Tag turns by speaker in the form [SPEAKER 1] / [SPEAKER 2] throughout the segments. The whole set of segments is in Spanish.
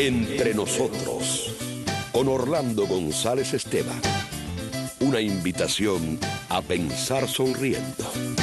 [SPEAKER 1] Entre nosotros, con Orlando González Esteban. Una invitación a pensar sonriendo.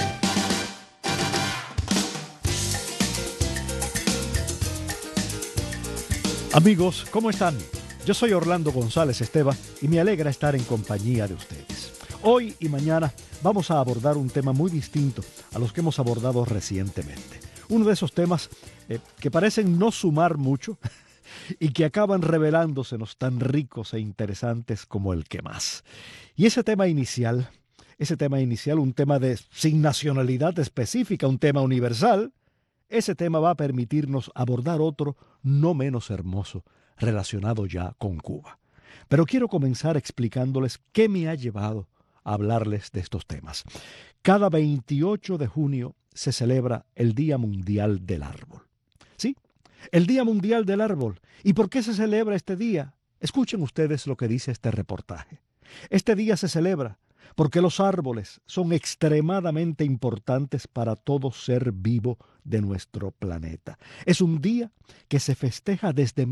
[SPEAKER 2] Amigos, ¿cómo están? Yo soy Orlando González Esteban y me alegra estar en compañía de ustedes. Hoy y mañana vamos a abordar un tema muy distinto a los que hemos abordado recientemente. Uno de esos temas que parecen no sumar mucho y que acaban revelándosenos tan ricos e interesantes como el que más. Y ese tema inicial, un tema sin nacionalidad específica, un tema universal, ese tema va a permitirnos abordar otro no menos hermoso, relacionado ya con Cuba. Pero quiero comenzar explicándoles qué me ha llevado a hablarles de estos temas. Cada 28 de junio se celebra el Día Mundial del Árbol. ¿Sí? El Día Mundial del Árbol. ¿Y por qué se celebra este día? Escuchen ustedes lo que dice este reportaje. Este día se celebra porque los árboles son extremadamente importantes para todo ser vivo de nuestro planeta. Es un día que se festeja desde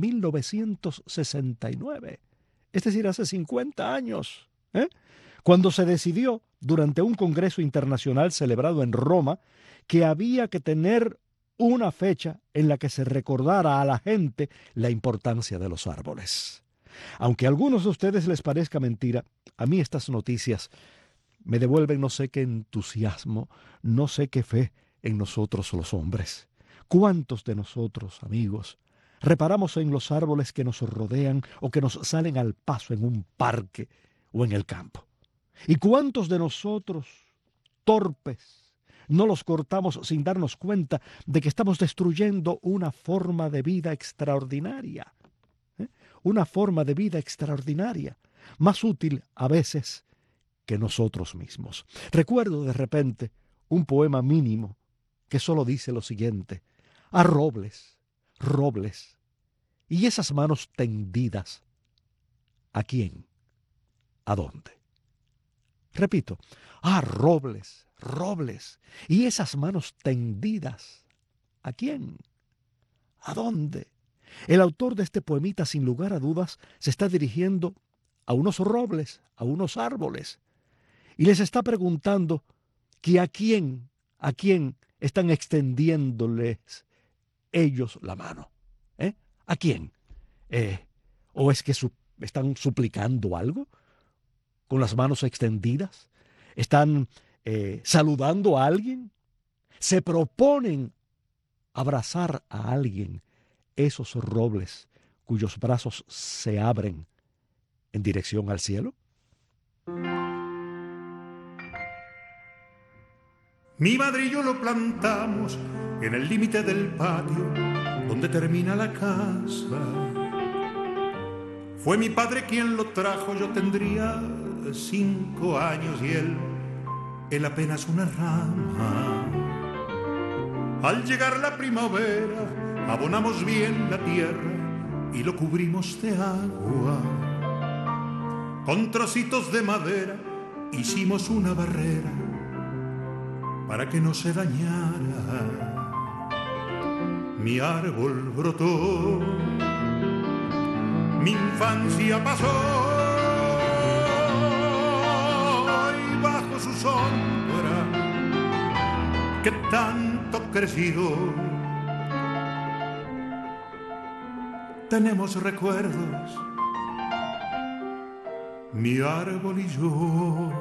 [SPEAKER 2] 1969, es decir, hace 50 años, cuando se decidió, durante un congreso internacional celebrado en Roma, que había que tener una fecha en la que se recordara a la gente la importancia de los árboles. Aunque a algunos de ustedes les parezca mentira, a mí estas noticias me devuelven no sé qué entusiasmo, no sé qué fe en nosotros los hombres. ¿Cuántos de nosotros, amigos, reparamos en los árboles que nos rodean o que nos salen al paso en un parque o en el campo? ¿Y cuántos de nosotros, torpes, no los cortamos sin darnos cuenta de que estamos destruyendo una forma de vida extraordinaria? Una forma de vida extraordinaria, más útil a veces que nosotros mismos. Recuerdo de repente un poema mínimo que solo dice lo siguiente: a robles, robles, y esas manos tendidas, ¿a quién? ¿A dónde? Repito, robles, robles, y esas manos tendidas, ¿a quién? ¿A dónde? El autor de este poemita, sin lugar a dudas, se está dirigiendo a unos robles, a unos árboles, y les está preguntando que a quién están extendiéndoles ellos la mano. ¿A quién? ¿O es que están suplicando algo con las manos extendidas? ¿Están saludando a alguien? ¿Se proponen abrazar a alguien? Esos robles cuyos brazos se abren en dirección al cielo.
[SPEAKER 3] Mi madre y yo lo plantamos en el límite del patio donde termina la casa. Fue mi padre quien lo trajo, yo tendría 5 años y él apenas una rama. Al llegar la primavera abonamos bien la tierra y lo cubrimos de agua. Con trocitos de madera hicimos una barrera para que no se dañara. Mi árbol brotó, mi infancia pasó y bajo su sombra que tanto crecido tenemos recuerdos, mi árbol y yo.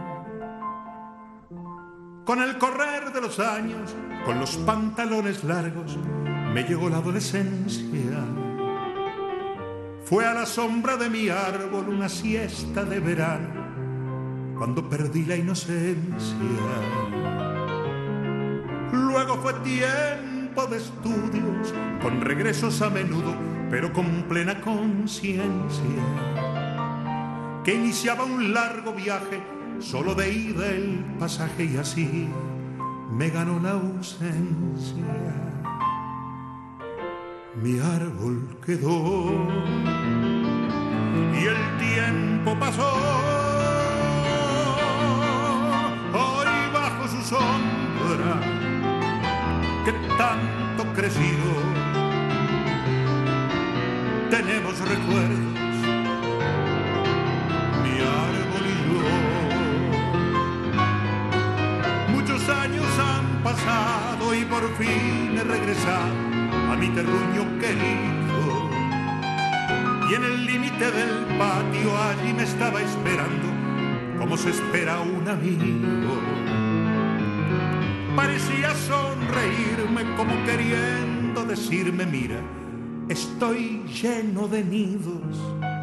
[SPEAKER 3] Con el correr de los años, con los pantalones largos, me llegó la adolescencia. Fue a la sombra de mi árbol una siesta de verano, cuando perdí la inocencia. Luego fue tiempo de estudios, con regresos a menudo, pero con plena conciencia, que iniciaba un largo viaje, solo de ida el pasaje, y así me ganó la ausencia. Mi árbol quedó y el tiempo pasó. Hoy bajo su sombra que tanto crecido tenemos recuerdos, mi árbol y yo. Muchos años han pasado y por fin he regresado a mi terruño querido. Y en el límite del patio allí me estaba esperando, como se espera un amigo. Parecía sonreírme como queriendo decirme, mira, estoy lleno de nidos.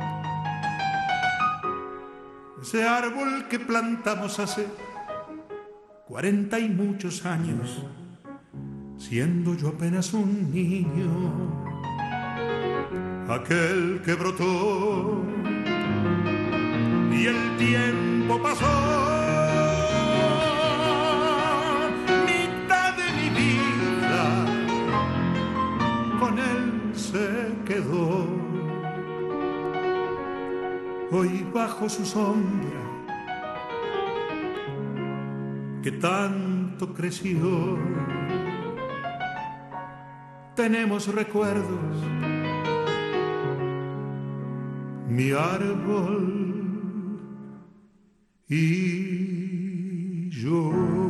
[SPEAKER 3] Ese árbol que plantamos hace 40 y muchos años, siendo yo apenas un niño. Aquel que brotó y el tiempo pasó, mitad de mi vida con él se quedó. Hoy bajo su sombra que tanto creció, tenemos recuerdos, mi árbol y yo.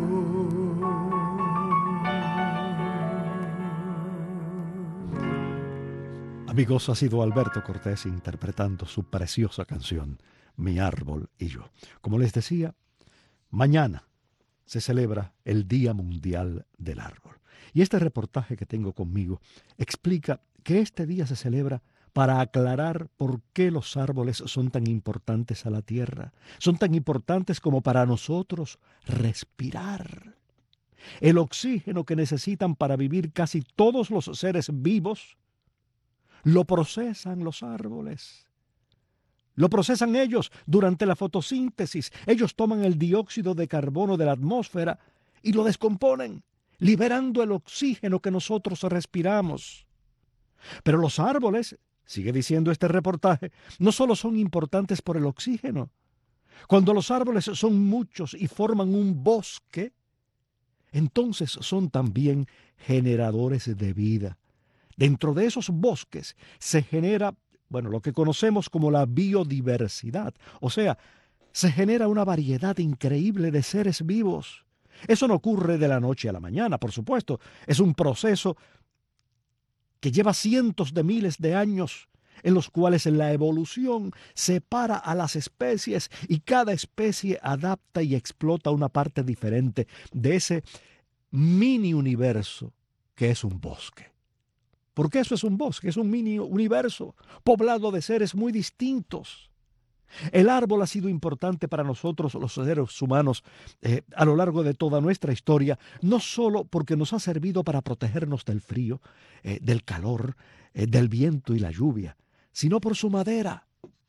[SPEAKER 2] Amigos, ha sido Alberto Cortés interpretando su preciosa canción, Mi árbol y yo. Como les decía, mañana se celebra el Día Mundial del Árbol. Y este reportaje que tengo conmigo explica que este día se celebra para aclarar por qué los árboles son tan importantes a la tierra. Son tan importantes como para nosotros respirar. El oxígeno que necesitan para vivir casi todos los seres vivos lo procesan los árboles. Lo procesan ellos durante la fotosíntesis. Ellos toman el dióxido de carbono de la atmósfera y lo descomponen, liberando el oxígeno que nosotros respiramos. Pero los árboles, sigue diciendo este reportaje, no solo son importantes por el oxígeno. Cuando los árboles son muchos y forman un bosque, entonces son también generadores de vida. Dentro de esos bosques se genera, lo que conocemos como la biodiversidad. O sea, se genera una variedad increíble de seres vivos. Eso no ocurre de la noche a la mañana, por supuesto. Es un proceso que lleva cientos de miles de años, en los cuales la evolución separa a las especies y cada especie adapta y explota una parte diferente de ese mini universo que es un bosque. Porque eso es un bosque, es un mini universo poblado de seres muy distintos. El árbol ha sido importante para nosotros, los seres humanos, a lo largo de toda nuestra historia, no solo porque nos ha servido para protegernos del frío, del calor, del viento y la lluvia, sino por su madera,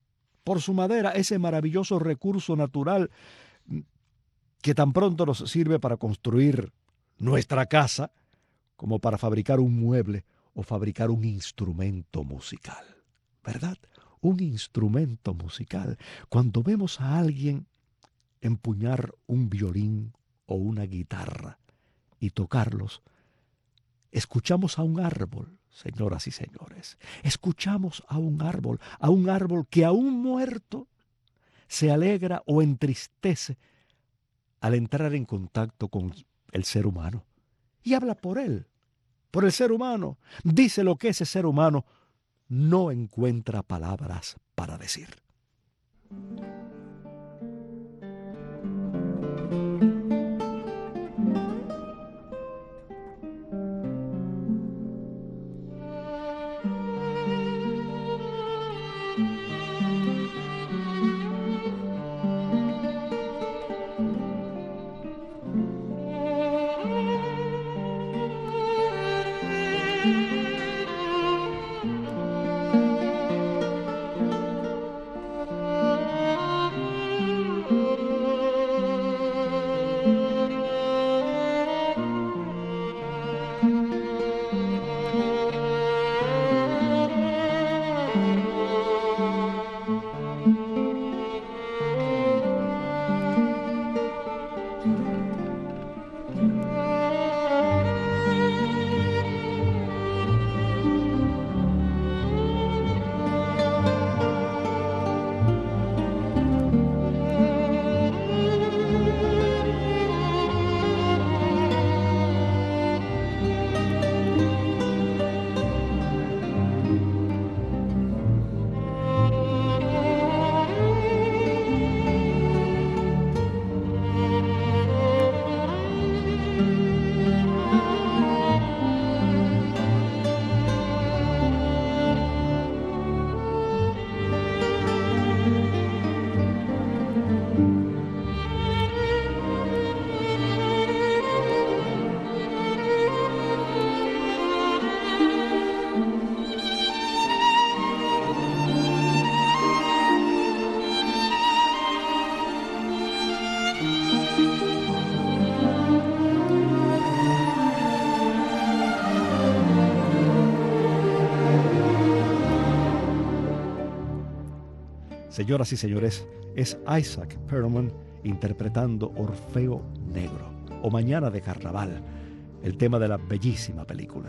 [SPEAKER 2] ese maravilloso recurso natural que tan pronto nos sirve para construir nuestra casa como para fabricar un mueble o fabricar un instrumento musical, ¿verdad? Un instrumento musical. Cuando vemos a alguien empuñar un violín o una guitarra y tocarlos, escuchamos a un árbol, señoras y señores. Escuchamos a un árbol que aún muerto se alegra o entristece al entrar en contacto con el ser humano y habla por él, por el ser humano. Dice lo que ese ser humano no encuentra palabras para decir. Señoras y señores, es Isaac Perlman interpretando Orfeo Negro o Mañana de Carnaval, el tema de la bellísima película.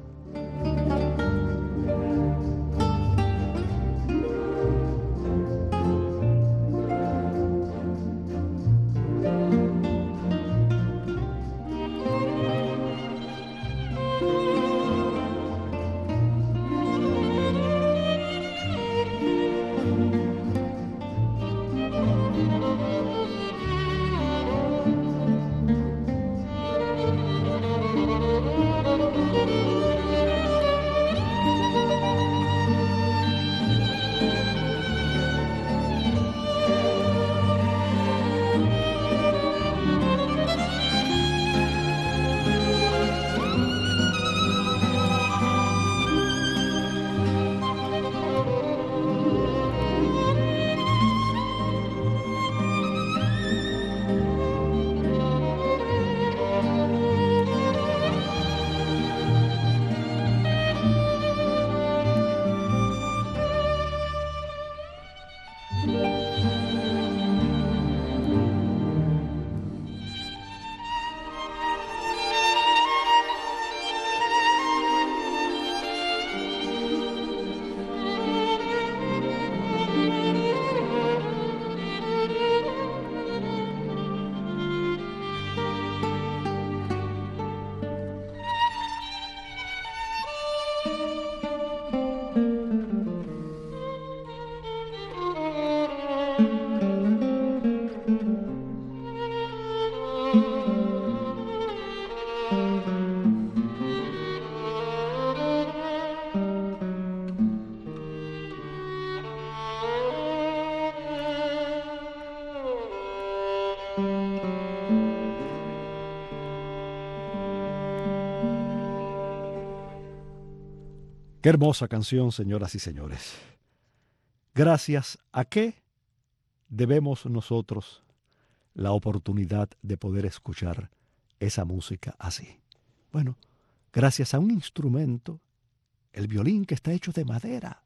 [SPEAKER 2] Qué hermosa canción, señoras y señores. Gracias a qué debemos nosotros la oportunidad de poder escuchar esa música así. Bueno, gracias a un instrumento, el violín, que está hecho de madera.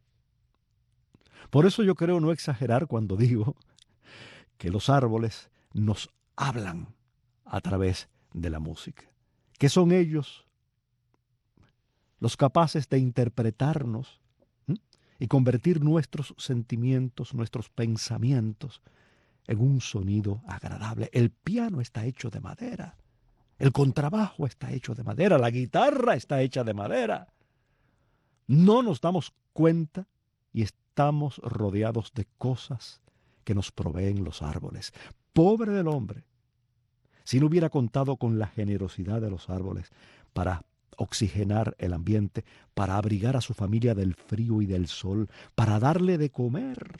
[SPEAKER 2] Por eso yo creo no exagerar cuando digo que los árboles nos hablan a través de la música, que son ellos los capaces de interpretarnos y convertir nuestros sentimientos, nuestros pensamientos en un sonido agradable. El piano está hecho de madera, el contrabajo está hecho de madera, la guitarra está hecha de madera. No nos damos cuenta y estamos rodeados de cosas que nos proveen los árboles. Pobre del hombre, si no hubiera contado con la generosidad de los árboles para oxigenar el ambiente, para abrigar a su familia del frío y del sol, para darle de comer,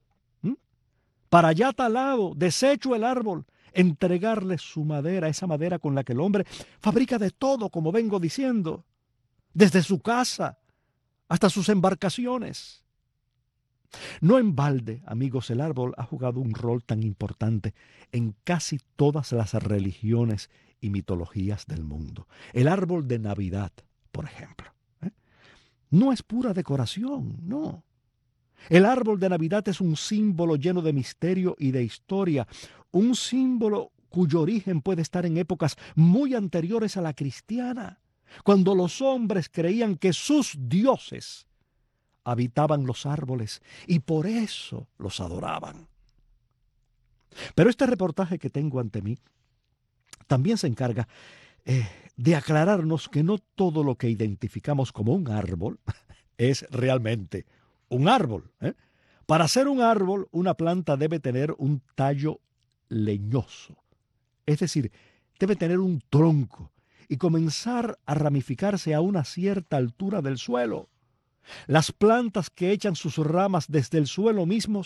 [SPEAKER 2] para ya talado, deshecho el árbol, entregarle su madera, esa madera con la que el hombre fabrica de todo, como vengo diciendo, desde su casa hasta sus embarcaciones. No en balde, amigos, el árbol ha jugado un rol tan importante en casi todas las religiones y mitologías del mundo. El árbol de Navidad, por ejemplo, no es pura decoración, no. El árbol de Navidad es un símbolo lleno de misterio y de historia, un símbolo cuyo origen puede estar en épocas muy anteriores a la cristiana, cuando los hombres creían que sus dioses habitaban los árboles y por eso los adoraban. Pero este reportaje que tengo ante mí también se encarga de aclararnos que no todo lo que identificamos como un árbol es realmente un árbol. Para ser un árbol, una planta debe tener un tallo leñoso, es decir, debe tener un tronco y comenzar a ramificarse a una cierta altura del suelo. Las plantas que echan sus ramas desde el suelo mismo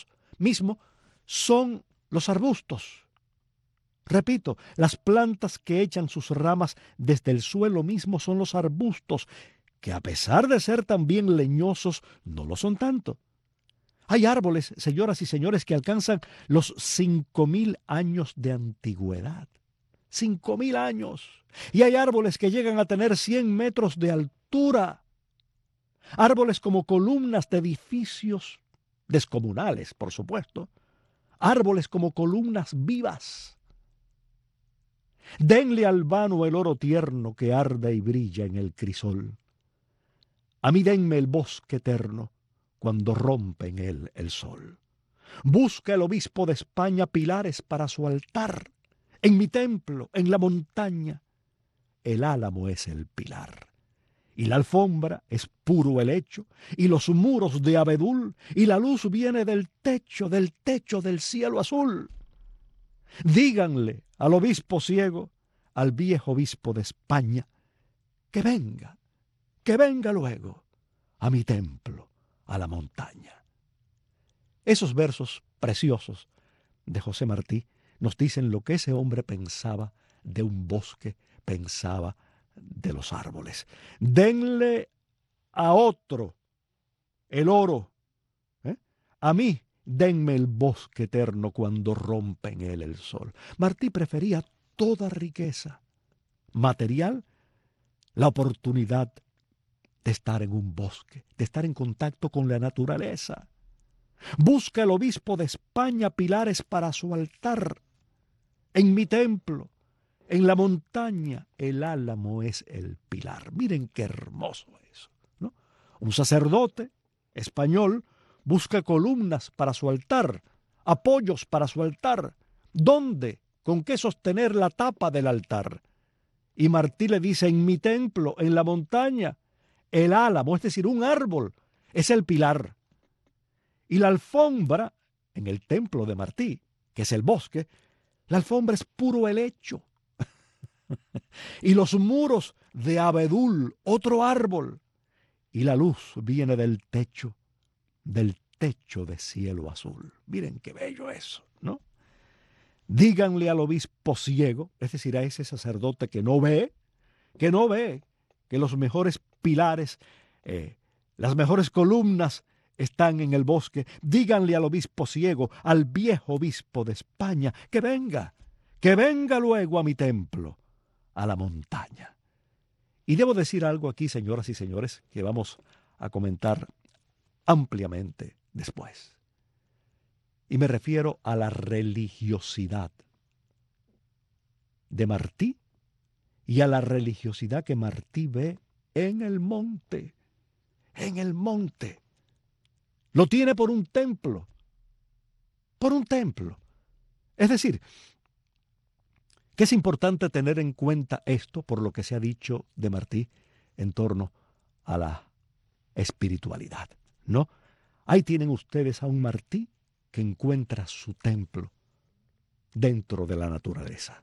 [SPEAKER 2] son los arbustos. Repito, las plantas que echan sus ramas desde el suelo mismo son los arbustos, que a pesar de ser también leñosos, no lo son tanto. Hay árboles, señoras y señores, que alcanzan los 5.000 años de antigüedad. 5.000 años. Y hay árboles que llegan a tener 100 metros de altura. Árboles como columnas de edificios descomunales, por supuesto, árboles como columnas vivas. Denle al vano el oro tierno que arde y brilla en el crisol. A mí denme el bosque eterno cuando rompe en él el sol. Busca el obispo de España pilares para su altar. En mi templo, en la montaña, el álamo es el pilar. Y la alfombra es puro helecho, y los muros de abedul, y la luz viene del techo del cielo azul. Díganle al obispo ciego, al viejo obispo de España, que venga luego a mi templo, a la montaña. Esos versos preciosos de José Martí nos dicen lo que ese hombre pensaba de un bosque, pensaba de los árboles. Denle a otro el oro, a mí denme el bosque eterno cuando rompe en él el sol. Martí prefería toda riqueza material, la oportunidad de estar en un bosque, de estar en contacto con la naturaleza. Busca el obispo de España pilares para su altar. En mi templo, en la montaña, el álamo es el pilar. Miren qué hermoso eso, ¿no? Un sacerdote español busca columnas para su altar, apoyos para su altar. ¿Dónde? ¿Con qué sostener la tapa del altar? Y Martí le dice, en mi templo, en la montaña, el álamo, es decir, un árbol, es el pilar. Y la alfombra, en el templo de Martí, que es el bosque, la alfombra es puro helecho. Y los muros de abedul, otro árbol. Y la luz viene del techo de cielo azul. Miren qué bello eso, ¿no? Díganle al obispo ciego, es decir, a ese sacerdote que no ve que los mejores pilares, las mejores columnas están en el bosque. Díganle al obispo ciego, al viejo obispo de España, que venga luego a mi templo, a la montaña. Y debo decir algo aquí, señoras y señores, que vamos a comentar ampliamente después. Y me refiero a la religiosidad de Martí y a la religiosidad que Martí ve en el monte. En el monte. Lo tiene por un templo. Por un templo. Es decir, que es importante tener en cuenta esto por lo que se ha dicho de Martí en torno a la espiritualidad, ¿no? Ahí tienen ustedes a un Martí que encuentra su templo dentro de la naturaleza.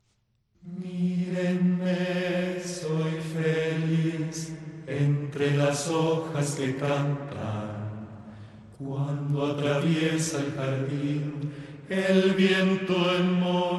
[SPEAKER 4] Mírenme, soy feliz entre las hojas que cantan, cuando atraviesa el jardín el viento en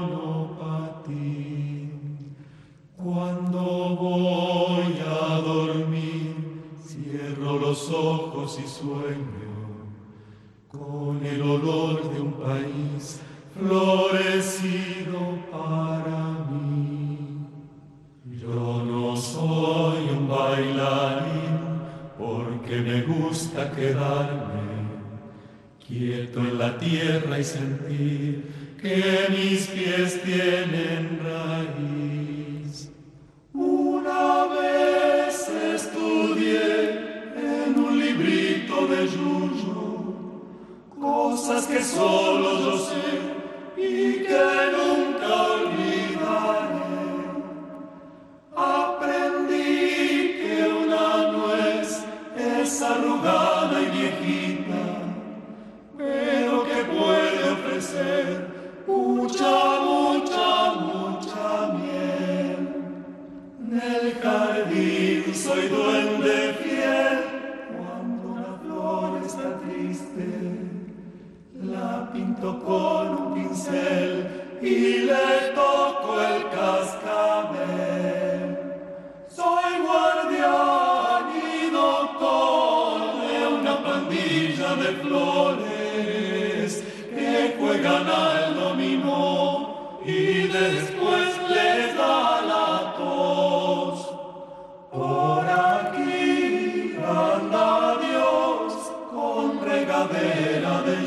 [SPEAKER 4] monopatín. Cuando voy a dormir, cierro los ojos y sueño con el olor de un país florecido para mí. Yo no soy un bailarín porque me gusta quedarme quieto en la tierra y sentir que mis pies tienen raíz. Una vez estudié en un librito de Yuyu cosas que solo yo sé y que nunca olvidaré. Aprendí que una nuez es arrugada y viejita, pero que puede ofrecer mucha, mucha, mucha miel. En el jardín soy duende fiel, cuando la flor está triste la pinto con un pincel y le toco el cascabel. Soy guardián y doctor de una pandilla de flores que juegan al dominó y después les da la tos. Por aquí anda Dios con regadera de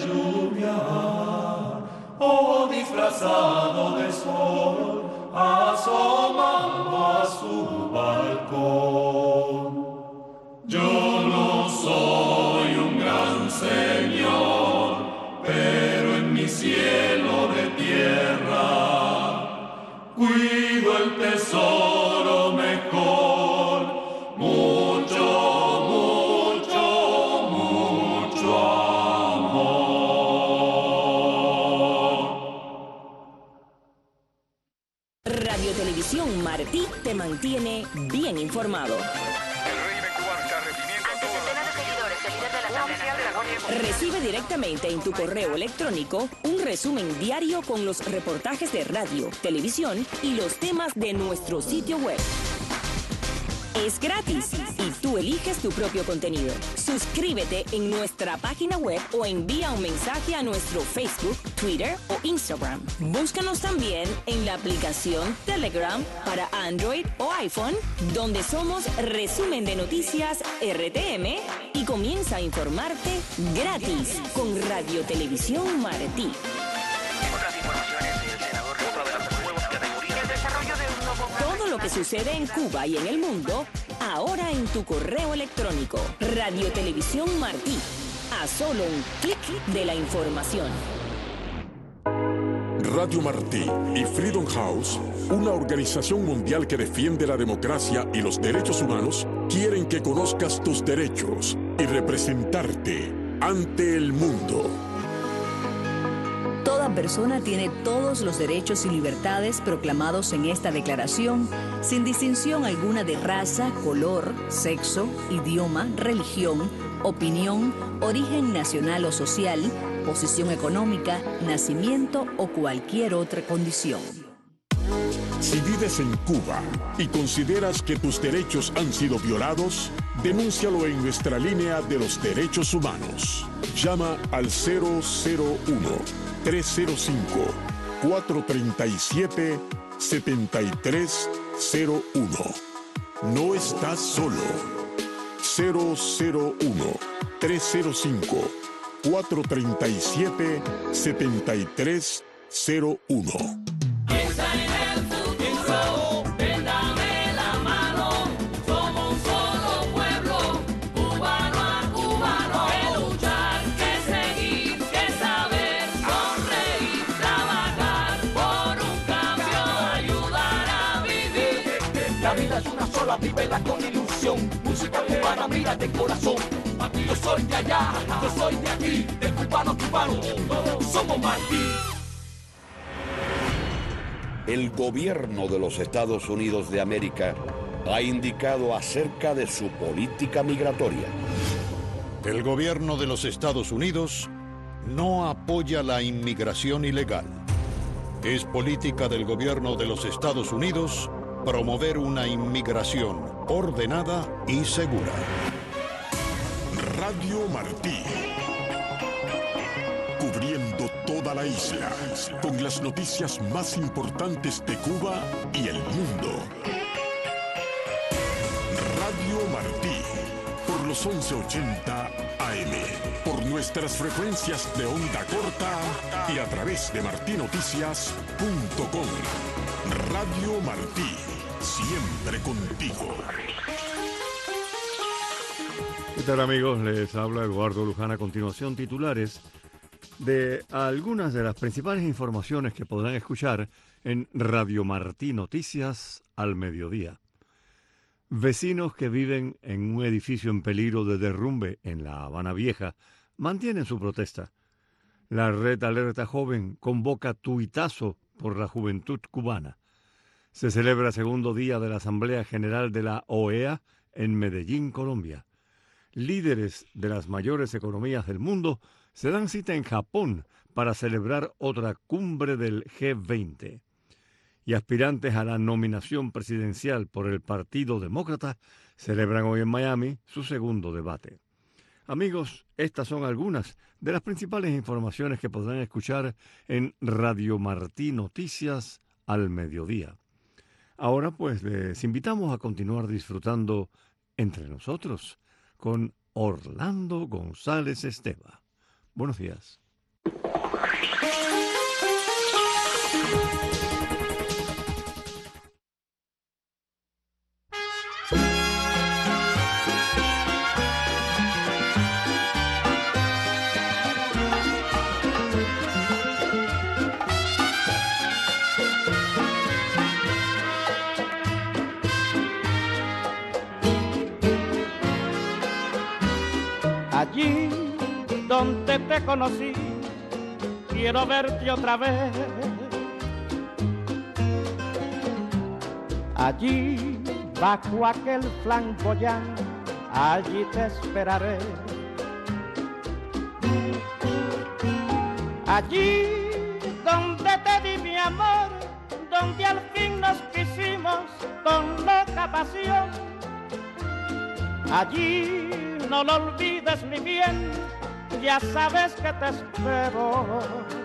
[SPEAKER 4] disfrazado de sol, asomando a su balcón. Yo no soy un gran señor, pero en mi cielo de tierra cuido el tesoro mejor, mucho, mucho, mucho amor.
[SPEAKER 5] Radio Televisión Martí te mantiene bien informado. Recibe directamente en tu correo electrónico un resumen diario con los reportajes de radio, televisión y los temas de nuestro sitio web. Es gratis y tú eliges tu propio contenido. Suscríbete en nuestra página web o envía un mensaje a nuestro Facebook, Twitter o Instagram. Búscanos también en la aplicación Telegram para Android o iPhone, donde somos Resumen de Noticias RTM, y comienza a informarte gratis con Radio Televisión Martí.
[SPEAKER 6] Otras informaciones del senador de las nuevas categorías. El desarrollo de un nuevo...
[SPEAKER 5] Todo lo que sucede en Cuba y en el mundo, ahora en tu correo electrónico. Radio Televisión Martí. A solo un clic de la información.
[SPEAKER 7] Radio Martí y Freedom House, una organización mundial que defiende la democracia y los derechos humanos, quieren que conozcas tus derechos y representarte ante el mundo.
[SPEAKER 8] Toda persona tiene todos los derechos y libertades proclamados en esta declaración, sin distinción alguna de raza, color, sexo, idioma, religión, opinión, origen nacional o social, posición económica, nacimiento o cualquier otra condición.
[SPEAKER 7] Si vives en Cuba y consideras que tus derechos han sido violados, denúncialo en nuestra línea de los derechos humanos. Llama al 001-305-437-7301. No estás solo. 001-305-437-7301.
[SPEAKER 4] Piensa en el futuro, ven dame la mano, somos un solo pueblo, cubano a cubano, que luchar, que seguir, que saber, sonreír, trabajar por un cambio, ayudar a vivir. La vida es una sola, vívela con ilusión, música cubana, mira de corazón. Yo soy de allá, yo soy de aquí, de cubano a cubano, todos somos Martí.
[SPEAKER 1] El gobierno de los Estados Unidos de América ha indicado acerca de su política migratoria.
[SPEAKER 9] El gobierno de los Estados Unidos no apoya la inmigración ilegal. Es política del gobierno de los Estados Unidos promover una inmigración ordenada y segura.
[SPEAKER 7] Radio Martí. Cubriendo toda la isla, con las noticias más importantes de Cuba y el mundo. Radio Martí, por los 1180 AM, por nuestras frecuencias de onda corta y a través de martinoticias.com. Radio Martí, siempre contigo.
[SPEAKER 2] ¿Qué tal, amigos? Les habla Eduardo Luján. A continuación, titulares de algunas de las principales informaciones que podrán escuchar en Radio Martí Noticias al mediodía. Vecinos que viven en un edificio en peligro de derrumbe en La Habana Vieja mantienen su protesta. La Red Alerta Joven convoca tuitazo por la juventud cubana. Se celebra el segundo día de la Asamblea General de la OEA en Medellín, Colombia. Líderes de las mayores economías del mundo se dan cita en Japón para celebrar otra cumbre del G20. Y aspirantes a la nominación presidencial por el Partido Demócrata celebran hoy en Miami su segundo debate. Amigos, estas son algunas de las principales informaciones que podrán escuchar en Radio Martí Noticias al mediodía. Ahora pues les invitamos a continuar disfrutando entre nosotros con Orlando González Esteva. Buenos días.
[SPEAKER 10] Allí donde te conocí, quiero verte otra vez. Allí bajo aquel flamboyán, allí te esperaré. Allí donde te di mi amor, donde al fin nos quisimos con loca pasión. Allí no lo olvides, mi bien, ya sabes que te espero.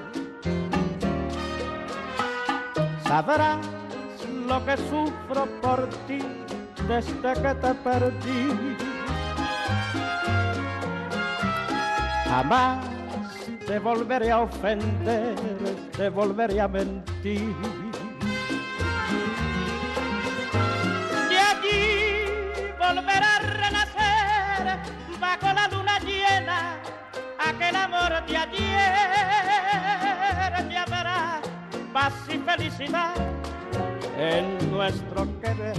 [SPEAKER 10] Sabrás lo que sufro por ti desde que te perdí. Jamás te volveré a ofender, te volveré a mentir. Y allí volverá a renacer bajo la luna llena aquel amor de ayer. Ya verás paz y felicidad en nuestro querer.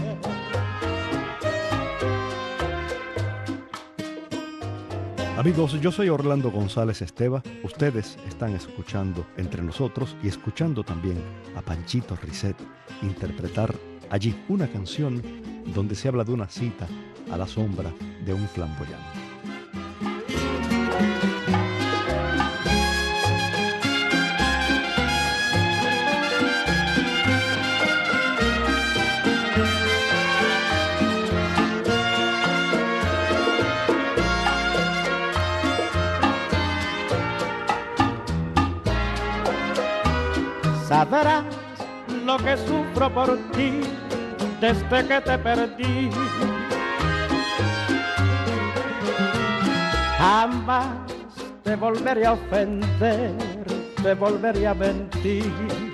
[SPEAKER 2] Amigos, yo soy Orlando González Esteva. Ustedes están escuchando Entre Nosotros y escuchando también a Panchito Risset interpretar allí una canción donde se habla de una cita a la sombra de un flamboyán.
[SPEAKER 10] Sabrás lo que sufro por ti desde que te perdí. Jamás te volveré a ofender, te volveré a mentir.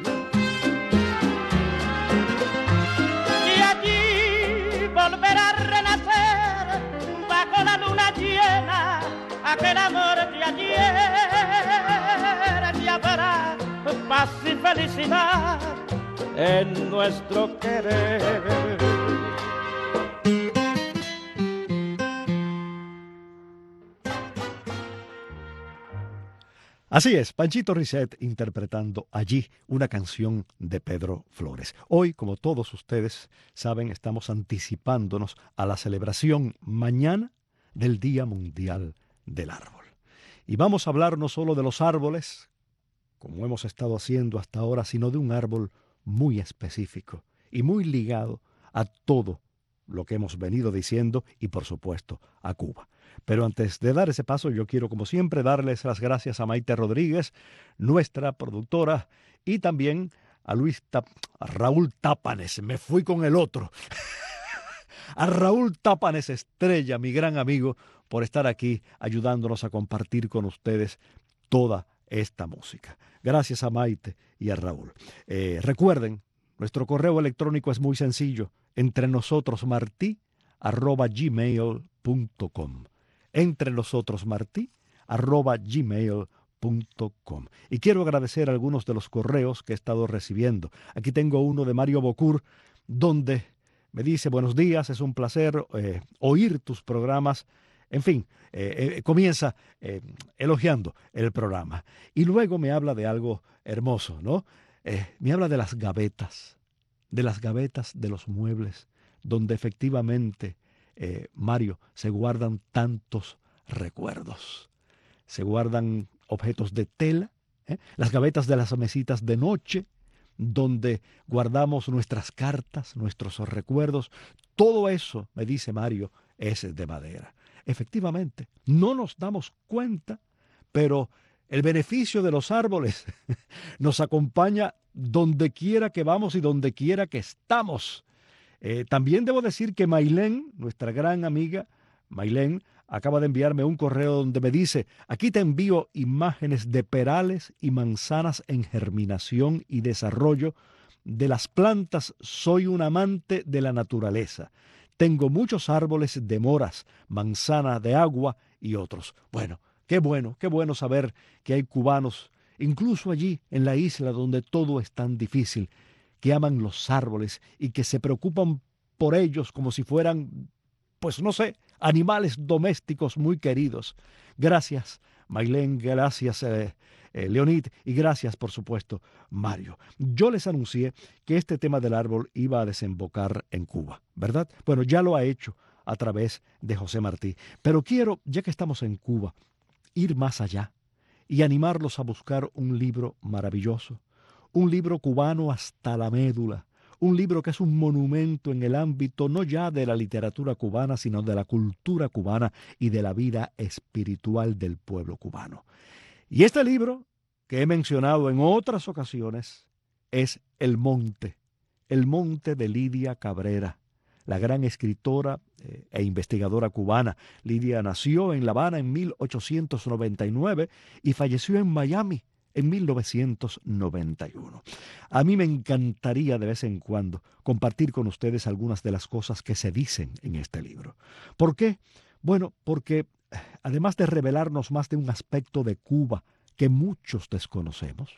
[SPEAKER 10] Y allí volverá a renacer bajo la luna llena aquel amor de ayer. Ya verás paz y felicidad en nuestro querer.
[SPEAKER 2] Así es, Panchito Risset interpretando allí una canción de Pedro Flores. Hoy, como todos ustedes saben, estamos anticipándonos a la celebración mañana del Día Mundial del Árbol. Y vamos a hablar no solo de los árboles, como hemos estado haciendo hasta ahora, sino de un árbol muy específico y muy ligado a todo lo que hemos venido diciendo y, por supuesto, a Cuba. Pero antes de dar ese paso, yo quiero, como siempre, darles las gracias a Maite Rodríguez, nuestra productora, y también a Raúl Tápanes, me fui con el otro, a Raúl Tápanes Estrella, mi gran amigo, por estar aquí ayudándonos a compartir con ustedes toda esta música. Gracias a Maite y a Raúl. Recuerden, nuestro correo electrónico es muy sencillo, entrenosotrosmarti@gmail.com. entrenosotrosmarti@gmail.com. Y quiero agradecer algunos de los correos que he estado recibiendo. Aquí tengo uno de Mario Bocur, donde me dice: buenos días, es un placer oír tus programas. En fin, comienza elogiando el programa. Y luego me habla de algo hermoso, ¿no? Me habla de las gavetas de los muebles, donde efectivamente, Mario, se guardan tantos recuerdos. Se guardan objetos de tela, las gavetas de las mesitas de noche, donde guardamos nuestras cartas, nuestros recuerdos. Todo eso, me dice Mario, es de madera. Efectivamente, no nos damos cuenta, pero el beneficio de los árboles nos acompaña donde quiera que vamos y donde quiera que estamos. También debo decir que Mailén, nuestra gran amiga, Mailén, acaba de enviarme un correo donde me dice: aquí te envío imágenes de perales y manzanas en germinación y desarrollo de las plantas. Soy un amante de la naturaleza. Tengo muchos árboles de moras, manzana de agua y otros. Bueno, qué bueno saber que hay cubanos, incluso allí en la isla donde todo es tan difícil, que aman los árboles y que se preocupan por ellos como si fueran, pues no sé, animales domésticos muy queridos. Gracias, Maylén, gracias, Leonid, y gracias, por supuesto, Mario. Yo les anuncié que este tema del árbol iba a desembocar en Cuba, ¿verdad? Bueno, ya lo ha hecho a través de José Martí, pero quiero, ya que estamos en Cuba, ir más allá y animarlos a buscar un libro maravilloso, un libro cubano hasta la médula, un libro que es un monumento en el ámbito no ya de la literatura cubana, sino de la cultura cubana y de la vida espiritual del pueblo cubano. Y este libro, que he mencionado en otras ocasiones, es El Monte de Lidia Cabrera, la gran escritora e investigadora cubana. Lidia nació en La Habana en 1899 y falleció en Miami en 1991. A mí me encantaría de vez en cuando compartir con ustedes algunas de las cosas que se dicen en este libro. ¿Por qué? Bueno, porque además de revelarnos más de un aspecto de Cuba que muchos desconocemos,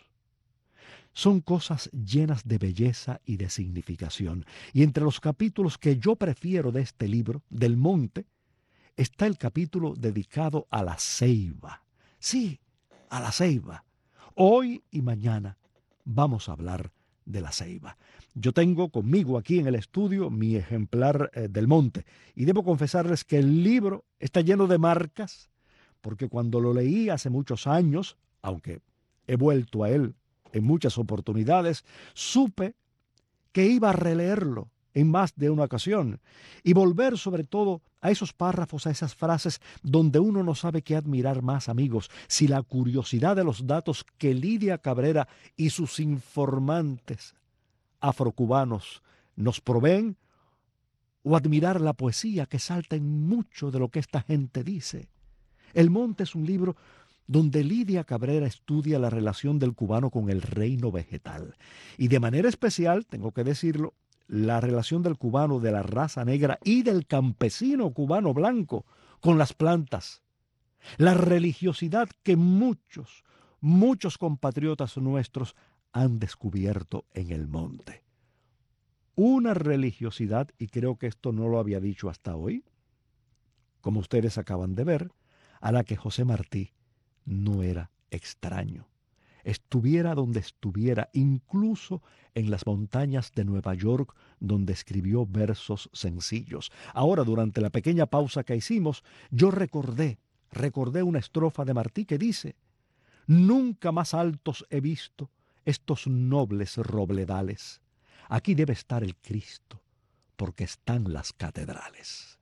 [SPEAKER 2] son cosas llenas de belleza y de significación. Y entre los capítulos que yo prefiero de este libro, del Monte, está el capítulo dedicado a la ceiba. Sí, a la ceiba. Hoy y mañana vamos a hablar de la ceiba. Yo tengo conmigo aquí en el estudio mi ejemplar del Monte y debo confesarles que el libro está lleno de marcas porque cuando lo leí hace muchos años, aunque he vuelto a él en muchas oportunidades, supe que iba a releerlo en más de una ocasión y volver sobre todo a esos párrafos, a esas frases donde uno no sabe qué admirar más, amigos, si la curiosidad de los datos que Lidia Cabrera y sus informantes afrocubanos nos proveen, o admirar la poesía que salta en mucho de lo que esta gente dice. El Monte es un libro donde Lidia Cabrera estudia la relación del cubano con el reino vegetal. Y de manera especial, tengo que decirlo, la relación del cubano de la raza negra y del campesino cubano blanco con las plantas. La religiosidad que muchos compatriotas nuestros han descubierto en el Monte. Una religiosidad, y creo que esto no lo había dicho hasta hoy, como ustedes acaban de ver, a la que José Martí no era extraño. Estuviera donde estuviera, incluso en las montañas de Nueva York, donde escribió versos sencillos. Ahora, durante la pequeña pausa que hicimos, yo recordé una estrofa de Martí que dice: «Nunca más altos he visto estos nobles robledales. Aquí debe estar el Cristo, porque están las catedrales».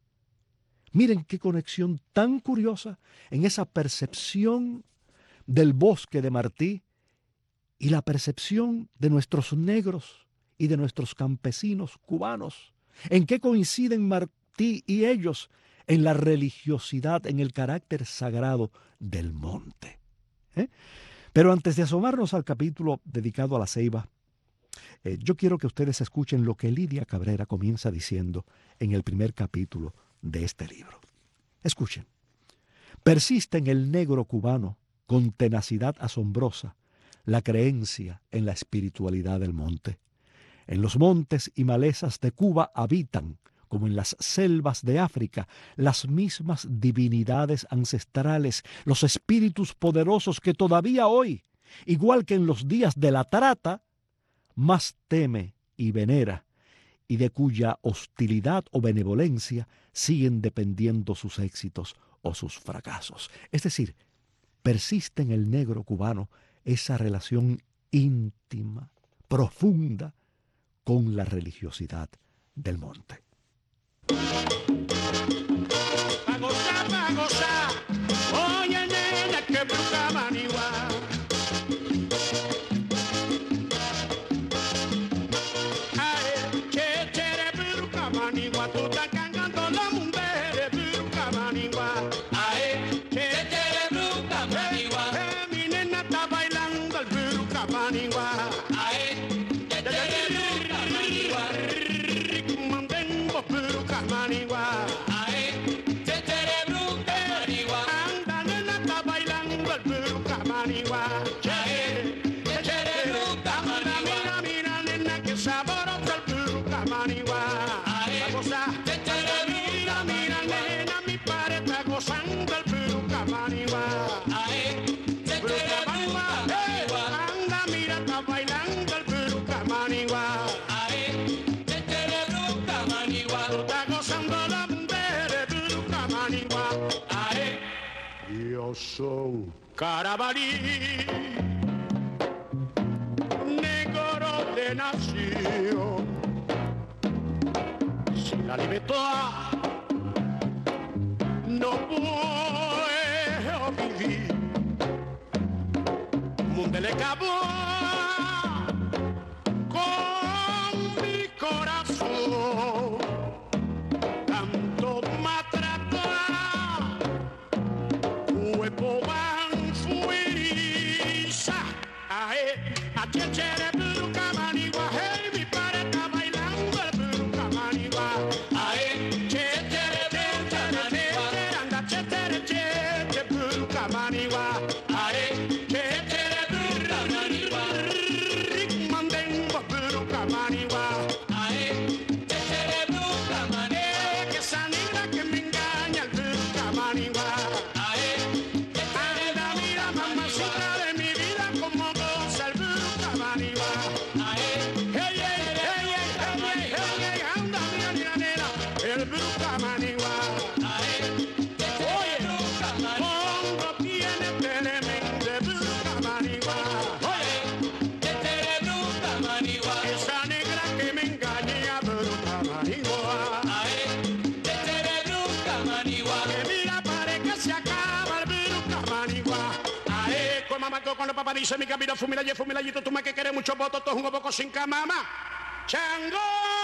[SPEAKER 2] Miren qué conexión tan curiosa en esa percepción del bosque de Martí y la percepción de nuestros negros y de nuestros campesinos cubanos. ¿En qué coinciden Martí y ellos? En la religiosidad, en el carácter sagrado del monte. Pero antes de asomarnos al capítulo dedicado a la ceiba, yo quiero que ustedes escuchen lo que Lidia Cabrera comienza diciendo en el primer capítulo de este libro. Escuchen. Persiste en el negro cubano con tenacidad asombrosa la creencia en la espiritualidad del monte. En los montes y malezas de Cuba habitan, como en las selvas de África, las mismas divinidades ancestrales, los espíritus poderosos que todavía hoy, igual que en los días de la trata, más teme y venera, y de cuya hostilidad o benevolencia siguen dependiendo sus éxitos o sus fracasos. Es decir, persiste en el negro cubano esa relación íntima, profunda, con la religiosidad del monte.
[SPEAKER 10] Pa' gozar, oye nena, que bruja manigua. Ay, che, chere, bruja manigua, tú estás cantando la mujer, bruja manigua. Ay, che, chere, bruja manigua. Mi nena está bailando el bruja manigua. Ay, che, chere, bruja manigua. Ae, yo soy Carabalí, negro de nación. Sin la libertad no puedo vivir. Mundo le acabó con mi corazón. Tanto maltratar, cuerpo van fueriza. A quien chere bruca manigua, hey, mi padre está bailando el bruca manigua. Chere bruca manigua, anda chere bruca manigua. Chere bruca manigua, mandengo bruca manigua. Chere bruca manigua, que esa negra que me engaña el bruca manigua. Anda, mira, mamacita de mi vida, como goza el bruca manigua. Hey, hey, hey, hey, hey, hey, hey, anda, mira, mira, nena, el bruca manigua. Oye, pongo tiene telemento de bruca manigua. Oye, bruca manigua. Esa negra que me engaña, bruca manigua. Bruca manigua. Que mira, pare que se acaba el bruca manigua. Con mamá, con los papás dice mi camino, fumila, y tú me que quieres mucho voto, todo es un poco sin camama. Chango.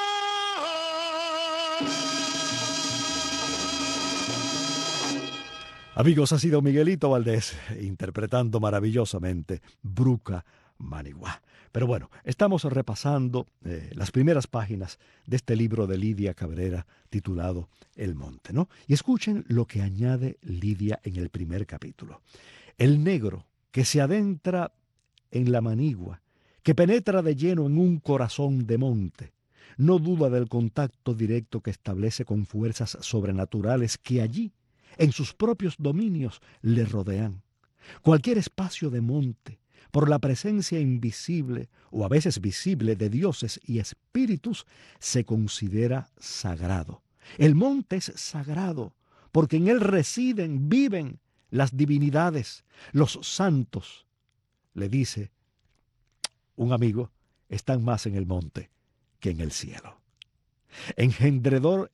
[SPEAKER 2] Amigos, ha sido Miguelito Valdés interpretando maravillosamente Bruca Manigua. Pero bueno, estamos repasando las primeras páginas de este libro de Lidia Cabrera titulado El Monte, ¿no? Y escuchen lo que añade Lidia en el primer capítulo. El negro que se adentra en la manigua, que penetra de lleno en un corazón de monte, no duda del contacto directo que establece con fuerzas sobrenaturales que allí, en sus propios dominios, le rodean. Cualquier espacio de monte, por la presencia invisible o a veces visible de dioses y espíritus, se considera sagrado. El monte es sagrado porque en él residen, viven las divinidades, los santos. Le dice un amigo, están más en el monte que en el cielo. Engendrador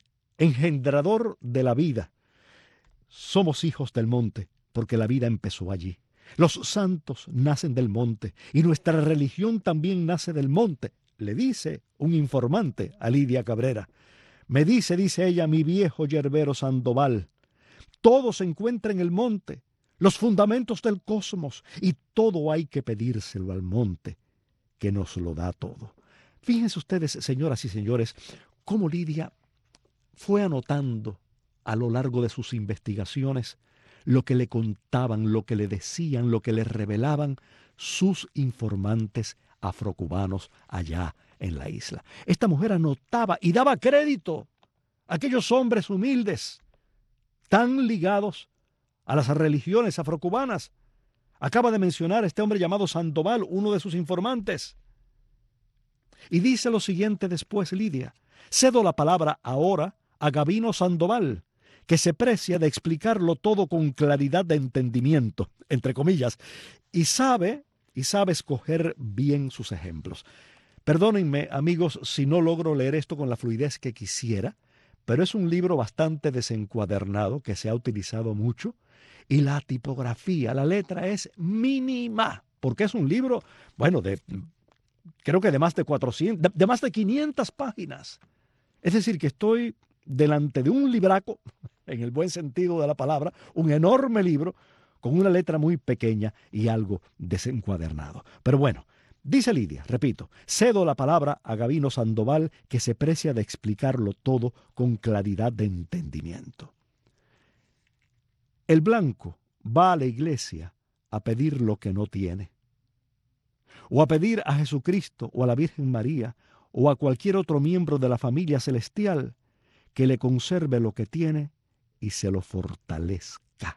[SPEAKER 2] de la vida. Somos hijos del monte porque la vida empezó allí. Los santos nacen del monte y nuestra religión también nace del monte, le dice un informante a Lidia Cabrera. Me dice ella, mi viejo yerbero Sandoval, todo se encuentra en el monte, los fundamentos del cosmos, y todo hay que pedírselo al monte, que nos lo da todo. Fíjense ustedes, señoras y señores, cómo Lidia fue anotando a lo largo de sus investigaciones lo que le contaban, lo que le decían, lo que le revelaban sus informantes afrocubanos allá en la isla. Esta mujer anotaba y daba crédito a aquellos hombres humildes, tan ligados a las religiones afrocubanas. Acaba de mencionar a este hombre llamado Sandoval, uno de sus informantes. Y dice lo siguiente después Lidia: cedo la palabra ahora a Gabino Sandoval, que se precia de explicarlo todo con claridad de entendimiento, entre comillas, y sabe escoger bien sus ejemplos. Perdónenme, amigos, si no logro leer esto con la fluidez que quisiera, pero es un libro bastante desencuadernado que se ha utilizado mucho, y la tipografía, la letra es mínima, porque es un libro, bueno, creo que de más de 400, de más de 500 páginas. Es decir, que estoy delante de un libraco, en el buen sentido de la palabra, un enorme libro con una letra muy pequeña y algo desencuadernado. Pero bueno, dice Lidia, repito, cedo la palabra a Gabino Sandoval, que se precia de explicarlo todo con claridad de entendimiento. El blanco va a la iglesia a pedir lo que no tiene, o a pedir a Jesucristo o a la Virgen María o a cualquier otro miembro de la familia celestial que le conserve lo que tiene y se lo fortalezca.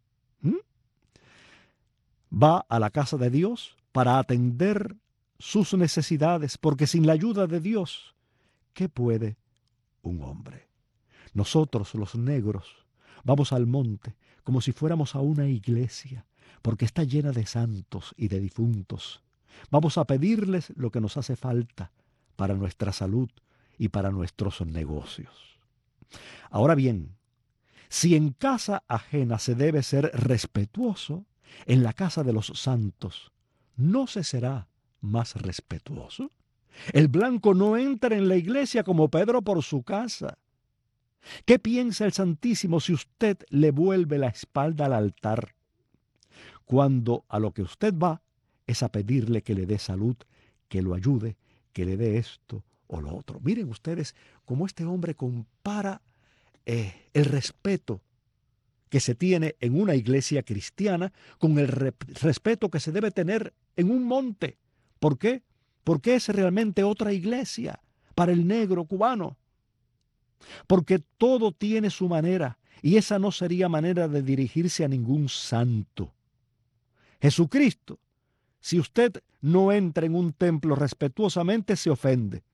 [SPEAKER 2] Va a la casa de Dios para atender sus necesidades, porque sin la ayuda de Dios, ¿qué puede un hombre? Nosotros, los negros, Vamos al monte como si fuéramos a una iglesia, porque está llena de santos y de difuntos. Vamos a pedirles lo que nos hace falta para nuestra salud y para nuestros negocios. Ahora bien, si en casa ajena se debe ser respetuoso, en la casa de los santos ¿no se será más respetuoso? El blanco no entra en la iglesia como Pedro por su casa. ¿Qué piensa el Santísimo si usted le vuelve la espalda al altar? Cuando a lo que usted va es a pedirle que le dé salud, que lo ayude, que le dé esto o lo otro. Miren ustedes cómo este hombre compara el respeto que se tiene en una iglesia cristiana con el respeto que se debe tener en un monte. ¿Por qué? Porque es realmente otra iglesia para el negro cubano. Porque todo tiene su manera, y esa no sería manera de dirigirse a ningún santo. Jesucristo, si usted no entra en un templo respetuosamente, se ofende.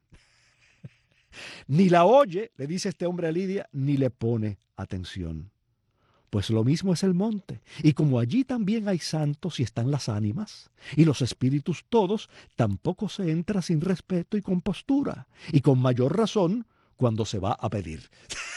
[SPEAKER 2] Ni la oye, le dice este hombre a Lidia, ni le pone atención. Pues lo mismo es el monte, y como allí también hay santos y están las ánimas, y los espíritus todos, tampoco se entra sin respeto y compostura, y con mayor razón cuando se va a pedir.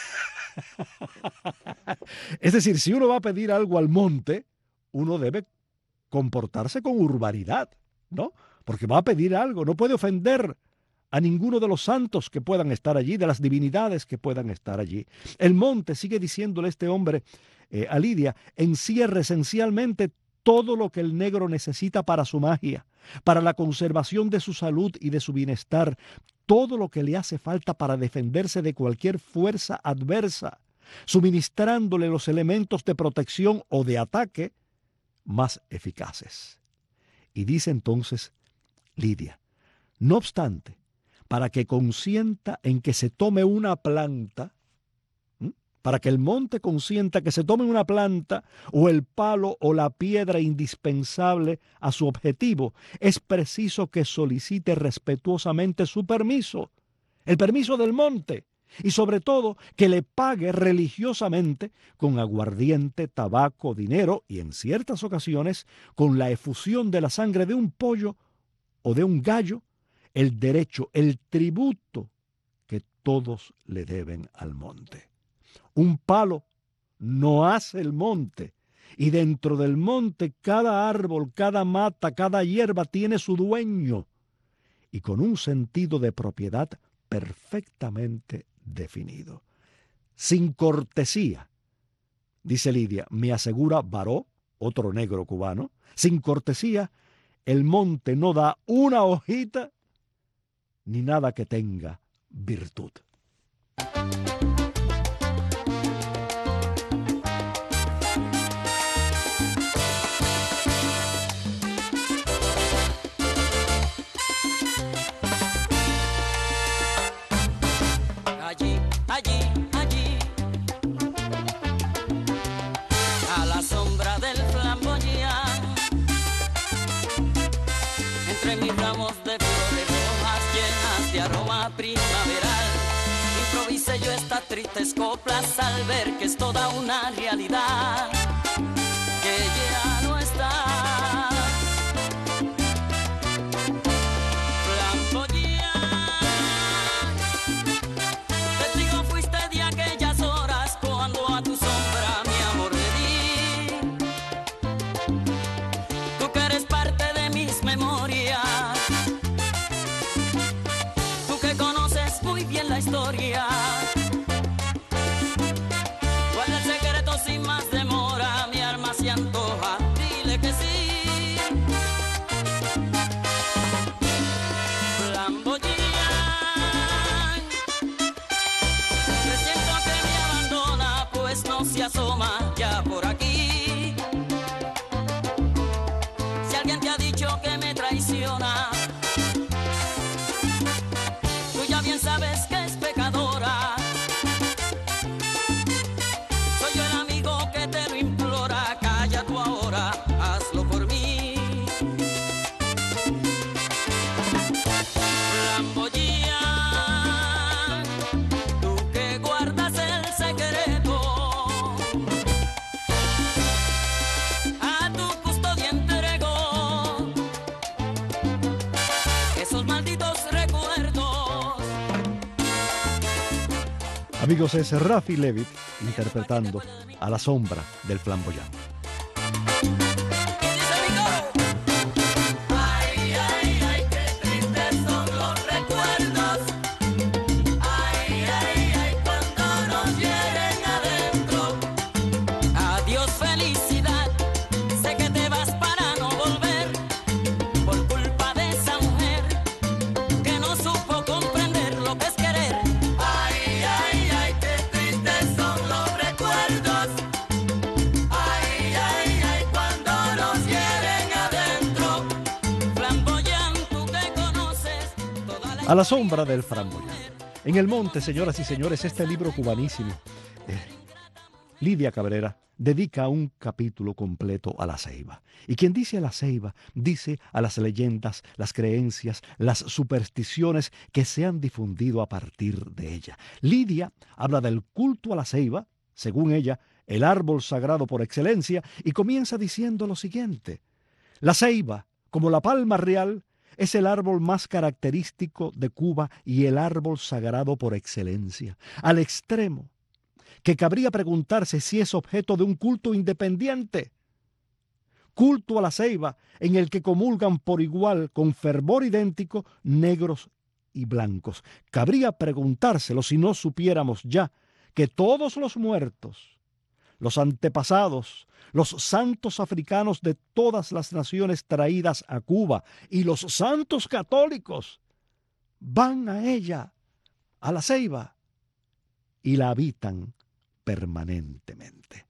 [SPEAKER 2] Es decir, si uno va a pedir algo al monte, uno debe comportarse con urbanidad, ¿no? Porque va a pedir algo, no puede ofender a ninguno de los santos que puedan estar allí, de las divinidades que puedan estar allí. El monte, sigue diciéndole este hombre a Lidia, encierra esencialmente todo lo que el negro necesita para su magia, para la conservación de su salud y de su bienestar, todo lo que le hace falta para defenderse de cualquier fuerza adversa, suministrándole los elementos de protección o de ataque más eficaces. Y dice entonces Lidia, no obstante, para que consienta en que se tome una planta, para que el monte consienta que se tome una planta o el palo o la piedra indispensable a su objetivo, es preciso que solicite respetuosamente su permiso, el permiso del monte, y sobre todo que le pague religiosamente con aguardiente, tabaco, dinero y en ciertas ocasiones con la efusión de la sangre de un pollo o de un gallo, el derecho, el tributo que todos le deben al monte. Un palo no hace el monte, y dentro del monte cada árbol, cada mata, cada hierba tiene su dueño, y con un sentido de propiedad perfectamente definido. Sin cortesía, dice Lidia, me asegura Baró, otro negro cubano, sin cortesía, el monte no da una hojita ni nada que tenga virtud.
[SPEAKER 4] Allí, a la sombra del flamboyán, entre mis ramos de flores rojas llenas de aroma primaveral, improvisé yo estas tristes coplas al ver que es toda una realidad, que ya no está. Historia, guarda el secreto sin más demora.
[SPEAKER 2] Amigos, es Rafi Levitt interpretando A la sombra del flamboyán.
[SPEAKER 4] Ay, ay, ay, qué tristes son los recuerdos. Ay, ay, ay, cuando nos hieren adentro. Adiós, felicidad. Sé que te vas para no volver. Por culpa de esa mujer que no supo comprender lo que es querer. Ay, ay, ay, qué tristes son los recuerdos. Ay, ay, ay, cuando nos hieren adentro. Flamboyán, tú que conoces toda la
[SPEAKER 2] A la sombra del flamboyán. En el monte, señoras y señores, este libro cubanísimo. Lidia Cabrera dedica un capítulo completo a la ceiba. Y quien dice a la ceiba, dice a las leyendas, las creencias, las supersticiones que se han difundido a partir de ella. Lidia habla del culto a la ceiba, según ella, el árbol sagrado por excelencia, y comienza diciendo lo siguiente. La ceiba, como la palma real, es el árbol más característico de Cuba y el árbol sagrado por excelencia, al extremo que cabría preguntarse si es objeto de un culto independiente. Culto a la ceiba en el que comulgan por igual, con fervor idéntico, negros y blancos. Cabría preguntárselo si no supiéramos ya que todos los muertos, los antepasados, los santos africanos de todas las naciones traídas a Cuba y los santos católicos van a ella, a la ceiba, y la habitan permanentemente.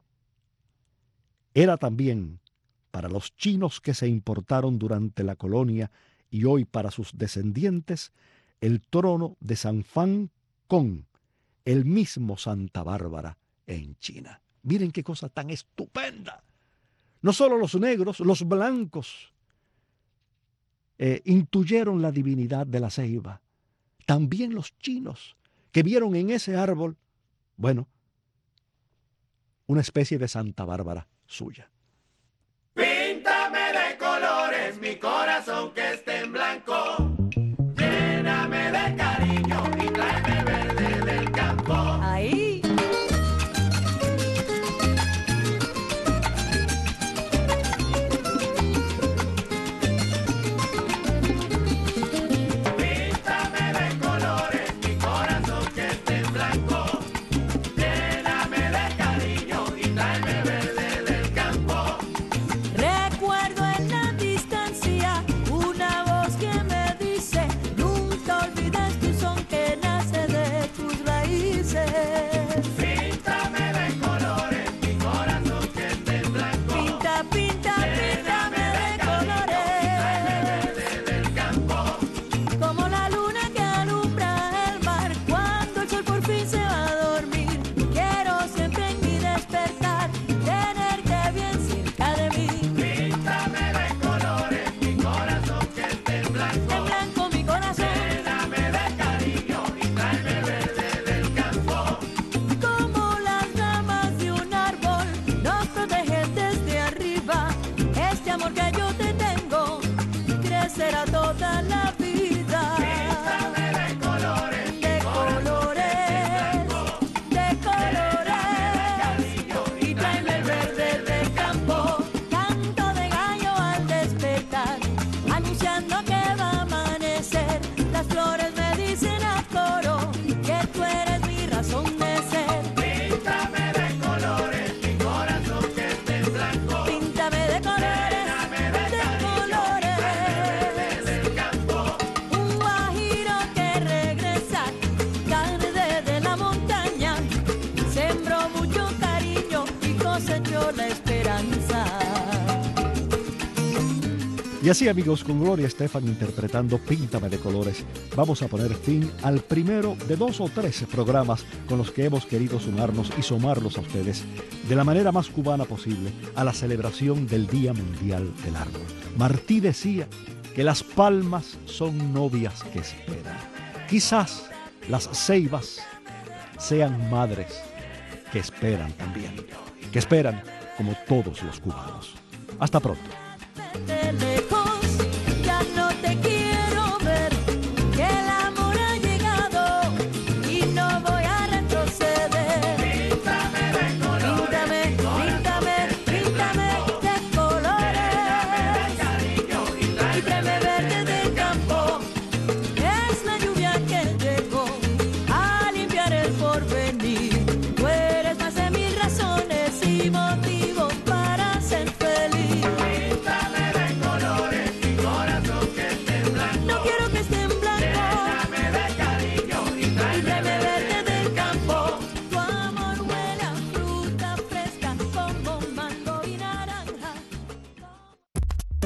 [SPEAKER 2] Era también para los chinos que se importaron durante la colonia y hoy para sus descendientes el trono de San Fan Kong, el mismo Santa Bárbara en China. Miren qué cosa tan estupenda. No solo los negros, los blancos intuyeron la divinidad de la ceiba. También los chinos, que vieron en ese árbol, bueno, una especie de Santa Bárbara suya.
[SPEAKER 10] Píntame de colores mi corazón que esté en blanco. Lléname de cariño y tráeme verde del campo.
[SPEAKER 4] Ahí.
[SPEAKER 10] Píntame de colores mi corazón que esté en blanco. Lléname de cariño y tráeme verde del campo.
[SPEAKER 4] Recuerdo en la distancia una voz que me dice: nunca olvides tu son que nace de tus raíces.
[SPEAKER 10] Píntame de colores mi corazón que esté en blanco.
[SPEAKER 4] Pinta, pinta, píntame de colores.
[SPEAKER 10] Verde del campo.
[SPEAKER 4] Como la luna que alumbra el mar cuando el sol por fin se va a dormir. Quiero siempre en mi despertar tenerte bien cerca de mí.
[SPEAKER 10] Píntame de colores mi corazón que esté en blanco.
[SPEAKER 4] En blanco mi corazón,
[SPEAKER 10] Lléname de cariño y tráeme verde del campo.
[SPEAKER 4] como las ramas de un árbol, nos protegen desde arriba. Este amor que yo te tengo crecerá toda la vida.
[SPEAKER 10] Píntame de colores
[SPEAKER 4] De colores, de colores, y tráeme el verde del campo. Canto de gallo al despertar, anunciando que va a amanecer. Las flores me dicen a coro que tú eres mi razón de ser.
[SPEAKER 10] Píntame de colores mi corazón que esté en blanco.
[SPEAKER 4] Píntame de colores,
[SPEAKER 10] Verde del campo.
[SPEAKER 4] un guajiro que regresa tarde de la montaña, sembró mucho cariño y cosechó la esperanza.
[SPEAKER 2] Y así, amigos, con Gloria Estefan interpretando Píntame de colores, vamos a poner fin al primero de 2 o 3 programas con los que hemos querido sumarnos y sumarlos a ustedes de la manera más cubana posible a la celebración del Día Mundial del Árbol. Martí decía que las palmas son novias que esperan. Quizás las ceibas sean madres que esperan también, que esperan como todos los cubanos. Hasta pronto.
[SPEAKER 4] De lejos, ya no te quiero ver, que el amor ha llegado y no voy a retroceder.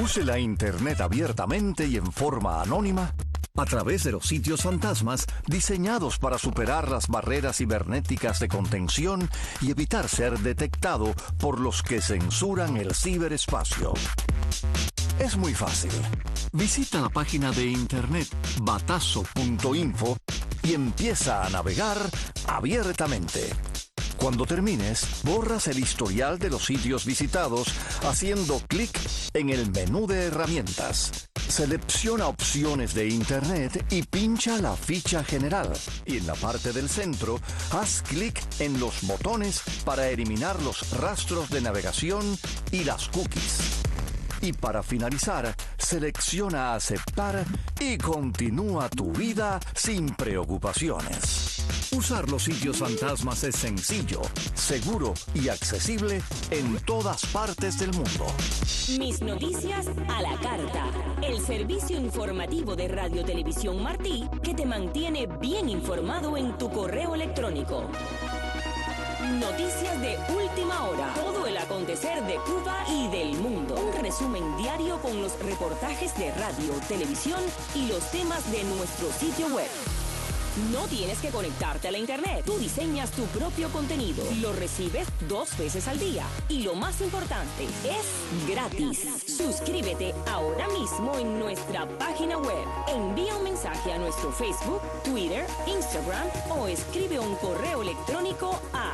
[SPEAKER 11] Use la Internet abiertamente y en forma anónima a través de los sitios fantasmas diseñados para superar las barreras cibernéticas de contención y evitar ser detectado por los que censuran el ciberespacio. Es muy fácil. Visita la página de internet batazo.info y empieza a navegar abiertamente. Cuando termines, borras el historial de los sitios visitados haciendo clic en el menú de herramientas. Selecciona opciones de Internet y pincha la ficha general. Y en la parte del centro, haz clic en los botones para eliminar los rastros de navegación y las cookies. Y para finalizar, selecciona aceptar y continúa tu vida sin preocupaciones. Usar los sitios fantasmas es sencillo, seguro y accesible en todas partes del mundo.
[SPEAKER 5] Mis noticias a la carta. El servicio informativo de Radio Televisión Martí que te mantiene bien informado en tu correo electrónico. Noticias de última hora. Todo el acontecer de Cuba y del mundo. Un resumen diario con los reportajes de radio, televisión y los temas de nuestro sitio web. No tienes que conectarte a la internet. Tú diseñas tu propio contenido. Lo recibes 2 veces al día. Y lo más importante, es gratis. Suscríbete ahora mismo en nuestra página web. Envía un mensaje a nuestro Facebook, Twitter, Instagram o escribe un correo electrónico a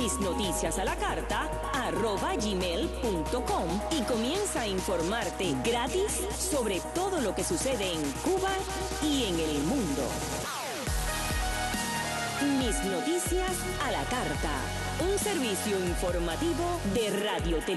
[SPEAKER 5] misnoticiasalacarta@gmail.com y comienza a informarte gratis sobre todo lo que sucede en Cuba y en el mundo. Mis noticias a la carta. Un servicio informativo de Radio Televisión.